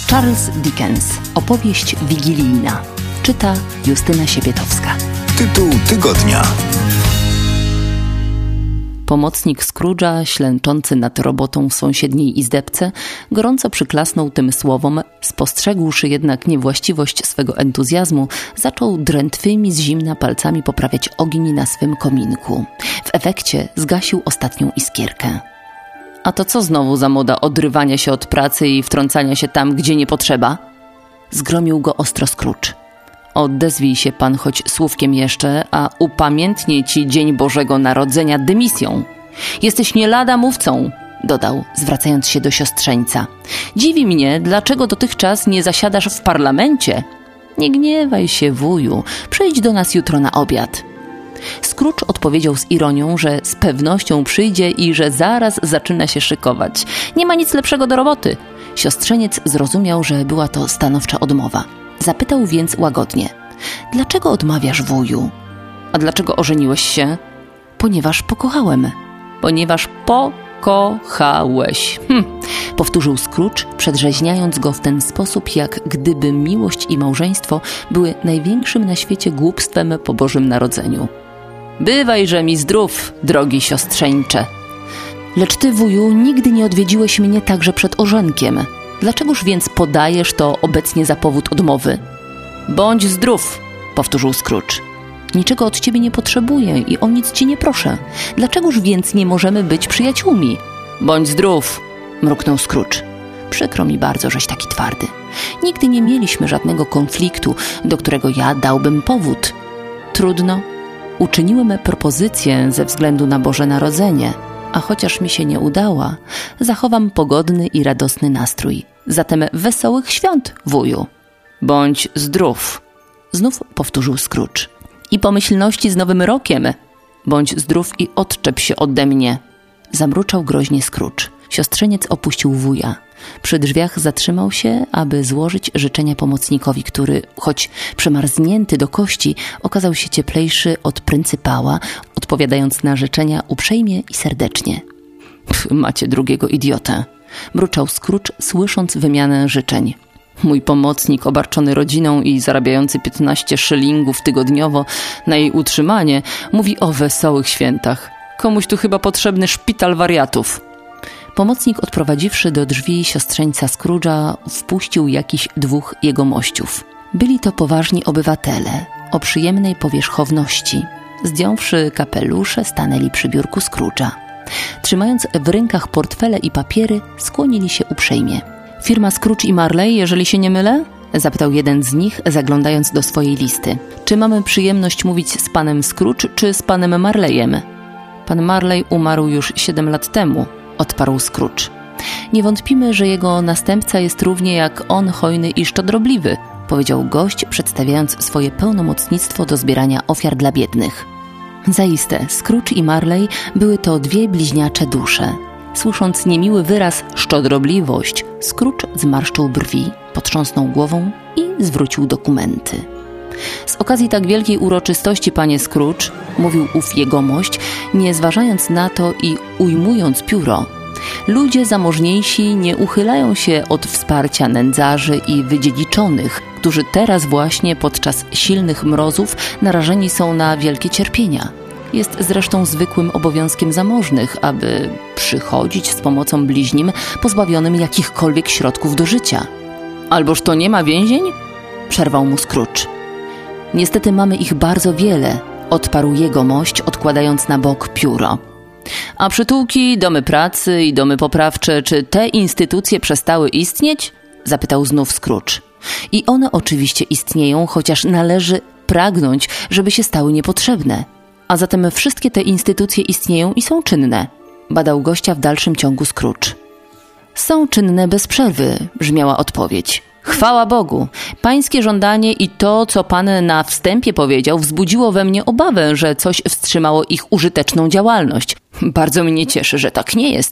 Charles Dickens. Opowieść wigilijna. Czyta Justyna Siepietowska. Tytuł tygodnia. Pomocnik Scrooge'a, ślęczący nad robotą w sąsiedniej izdebce, gorąco przyklasnął tym słowom, spostrzegłszy jednak niewłaściwość swego entuzjazmu, zaczął drętwymi z zimna palcami poprawiać ogień na swym kominku. W efekcie zgasił ostatnią iskierkę. A to co znowu za moda odrywania się od pracy i wtrącania się tam, gdzie nie potrzeba? Zgromił go ostro Scrooge. Odezwij się pan choć słówkiem jeszcze, a upamiętnię ci Dzień Bożego Narodzenia dymisją. Jesteś nie lada mówcą, dodał, zwracając się do siostrzeńca. Dziwi mnie, dlaczego dotychczas nie zasiadasz w parlamencie. Nie gniewaj się, wuju, przyjdź do nas jutro na obiad. Scrooge odpowiedział z ironią, że z pewnością przyjdzie i że zaraz zaczyna się szykować. Nie ma nic lepszego do roboty. Siostrzeniec zrozumiał, że była to stanowcza odmowa. Zapytał więc łagodnie. Dlaczego odmawiasz, wuju? A dlaczego ożeniłeś się? Ponieważ pokochałem. Ponieważ pokochałeś. Powtórzył Scrooge, przedrzeźniając go w ten sposób, jak gdyby miłość i małżeństwo były największym na świecie głupstwem po Bożym Narodzeniu. Bywajże mi zdrów, drogi siostrzeńcze. Lecz ty, wuju, nigdy nie odwiedziłeś mnie także przed orzenkiem. Dlaczegoż więc podajesz to obecnie za powód odmowy? Bądź zdrów, powtórzył Scrooge. Niczego od ciebie nie potrzebuję i o nic ci nie proszę. Dlaczegoż więc nie możemy być przyjaciółmi? Bądź zdrów, mruknął Scrooge. Przykro mi bardzo, żeś taki twardy. Nigdy nie mieliśmy żadnego konfliktu, do którego ja dałbym powód. Trudno. Uczyniłem propozycję ze względu na Boże Narodzenie, a chociaż mi się nie udała, zachowam pogodny i radosny nastrój. Zatem wesołych świąt, wuju. Bądź zdrów, znów powtórzył Scrooge. I pomyślności z Nowym Rokiem. Bądź zdrów i odczep się ode mnie, zamruczał groźnie Scrooge. Siostrzeniec opuścił wuja. Przy drzwiach zatrzymał się, aby złożyć życzenia pomocnikowi, który, choć przemarznięty do kości, okazał się cieplejszy od pryncypała, odpowiadając na życzenia uprzejmie i serdecznie. Macie drugiego idiotę, mruczał Scrooge, słysząc wymianę życzeń. Mój pomocnik, obarczony rodziną i zarabiający 15 szylingów tygodniowo na jej utrzymanie, mówi o wesołych świętach. Komuś tu chyba potrzebny szpital wariatów. Pomocnik, odprowadziwszy do drzwi siostrzeńca Scrooge'a, wpuścił jakichś dwóch jegomościów. Byli to poważni obywatele, o przyjemnej powierzchowności. Zdjąwszy kapelusze, stanęli przy biurku Scrooge'a. Trzymając w rękach portfele i papiery, skłonili się uprzejmie. Firma Scrooge i Marley, jeżeli się nie mylę? Zapytał jeden z nich, zaglądając do swojej listy. Czy mamy przyjemność mówić z panem Scrooge, czy z panem Marleyem? Pan Marley umarł już 7 lat temu, odparł Scrooge. Nie wątpimy, że jego następca jest równie jak on hojny i szczodrobliwy, powiedział gość, przedstawiając swoje pełnomocnictwo do zbierania ofiar dla biednych. Zaiste, Scrooge i Marley były to dwie bliźniacze dusze. Słysząc niemiły wyraz szczodrobliwość, Scrooge zmarszczył brwi, potrząsnął głową i zwrócił dokumenty. Z okazji tak wielkiej uroczystości, panie Scrooge, mówił ów jegomość, nie zważając na to i ujmując pióro, ludzie zamożniejsi nie uchylają się od wsparcia nędzarzy i wydziedziczonych, którzy teraz właśnie podczas silnych mrozów narażeni są na wielkie cierpienia. Jest zresztą zwykłym obowiązkiem zamożnych, aby przychodzić z pomocą bliźnim pozbawionym jakichkolwiek środków do życia. Alboż to nie ma więzień? Przerwał mu Scrooge. Niestety mamy ich bardzo wiele, odparł jegomość, odkładając na bok pióro. A przytułki, domy pracy i domy poprawcze, czy te instytucje przestały istnieć? Zapytał znów Scrooge. I one oczywiście istnieją, chociaż należy pragnąć, żeby się stały niepotrzebne. A zatem wszystkie te instytucje istnieją i są czynne, badał gościa w dalszym ciągu Scrooge. Są czynne bez przerwy, brzmiała odpowiedź. Chwała Bogu, pańskie żądanie i to, co pan na wstępie powiedział, wzbudziło we mnie obawę, że coś wstrzymało ich użyteczną działalność. Bardzo mnie cieszy, że tak nie jest.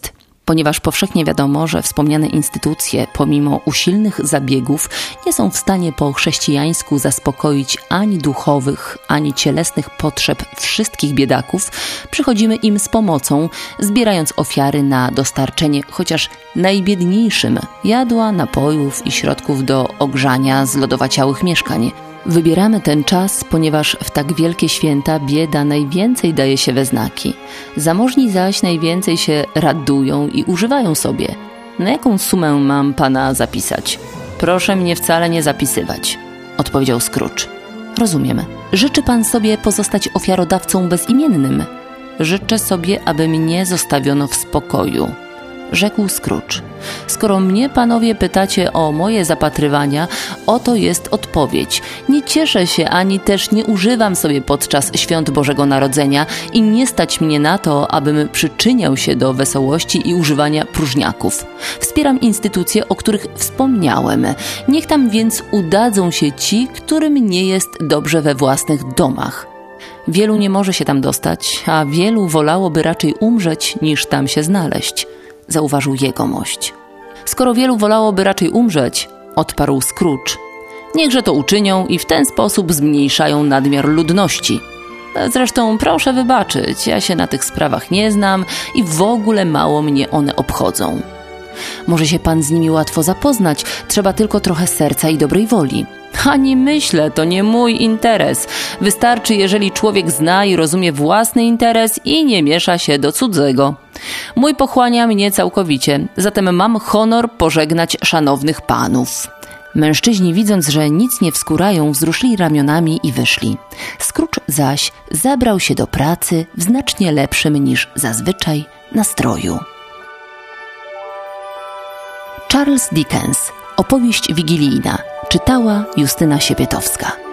Ponieważ powszechnie wiadomo, że wspomniane instytucje, pomimo usilnych zabiegów, nie są w stanie po chrześcijańsku zaspokoić ani duchowych, ani cielesnych potrzeb wszystkich biedaków, przychodzimy im z pomocą, zbierając ofiary na dostarczenie chociaż najbiedniejszym jadła, napojów i środków do ogrzania zlodowaciałych mieszkań. Wybieramy ten czas, ponieważ w tak wielkie święta bieda najwięcej daje się we znaki. Zamożni zaś najwięcej się radują i używają sobie. Na jaką sumę mam pana zapisać? Proszę mnie wcale nie zapisywać, odpowiedział Scrooge. Rozumiem. Życzy pan sobie pozostać ofiarodawcą bezimiennym? Życzę sobie, aby mnie zostawiono w spokoju, rzekł Scrooge. Skoro mnie panowie pytacie o moje zapatrywania, oto jest odpowiedź. Nie cieszę się, ani też nie używam sobie podczas świąt Bożego Narodzenia i nie stać mnie na to, abym przyczyniał się do wesołości i używania próżniaków. Wspieram instytucje, o których wspomniałem. Niech tam więc udadzą się ci, którym nie jest dobrze we własnych domach. Wielu nie może się tam dostać, a wielu wolałoby raczej umrzeć, niż tam się znaleźć, zauważył jegomość. Skoro wielu wolałoby raczej umrzeć, odparł Scrooge, niechże to uczynią i w ten sposób zmniejszają nadmiar ludności. Zresztą proszę wybaczyć, ja się na tych sprawach nie znam i w ogóle mało mnie one obchodzą. Może się pan z nimi łatwo zapoznać, trzeba tylko trochę serca i dobrej woli. Ani myślę, to nie mój interes. Wystarczy, jeżeli człowiek zna i rozumie własny interes i nie miesza się do cudzego. Mój pochłania mnie całkowicie, zatem mam honor pożegnać szanownych panów. Mężczyźni, widząc, że nic nie wskórają, wzruszyli ramionami i wyszli. Scrooge zaś zabrał się do pracy w znacznie lepszym niż zazwyczaj nastroju. Charles Dickens. Opowieść wigilijna. Czytała Justyna Siepietowska.